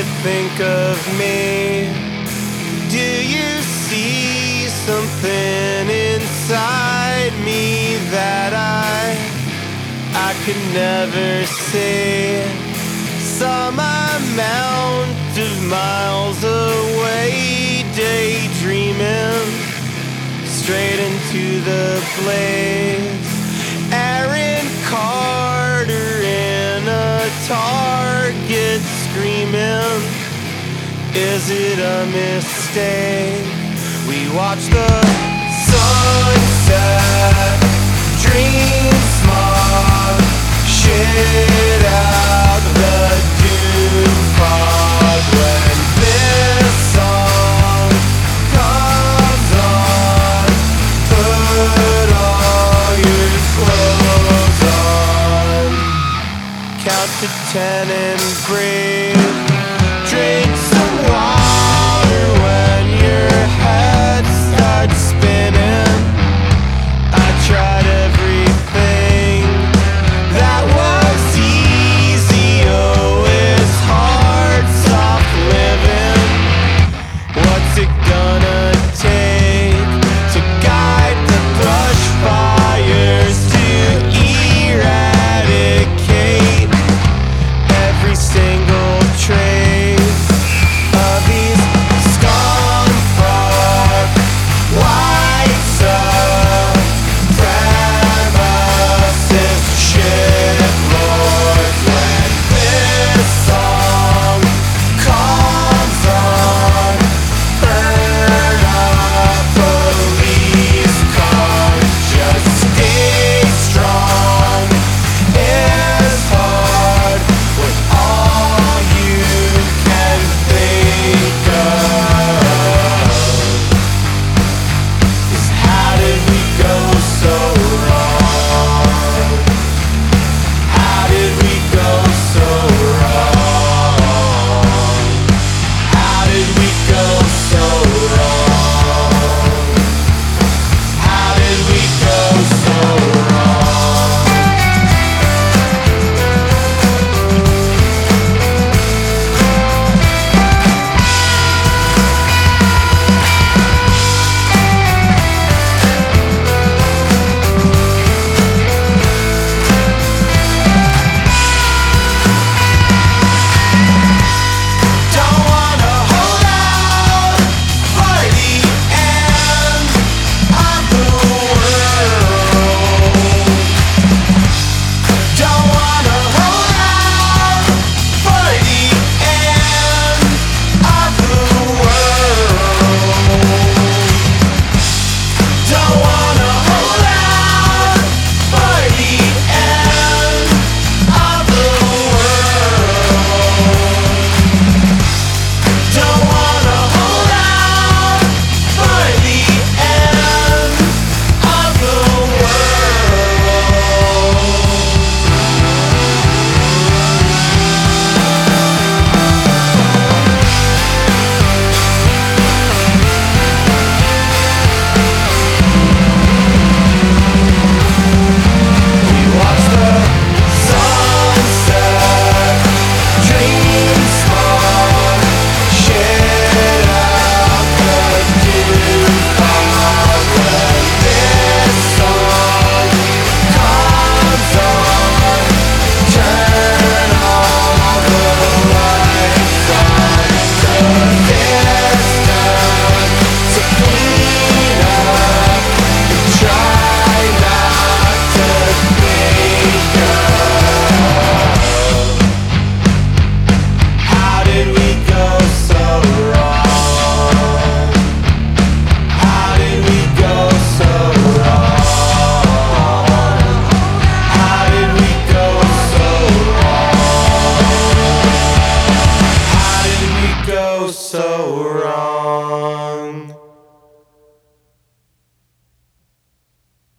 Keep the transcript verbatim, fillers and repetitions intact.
think of me? Do you see something inside me that I I could never see? Some amount of miles away, daydreaming straight into the blaze. Aaron Carter in a Target screaming, is it a mistake? We watch the sunset, dream smog, shit out the doom fog. When this song comes on, put all your clothes on. Count to ten and breathe.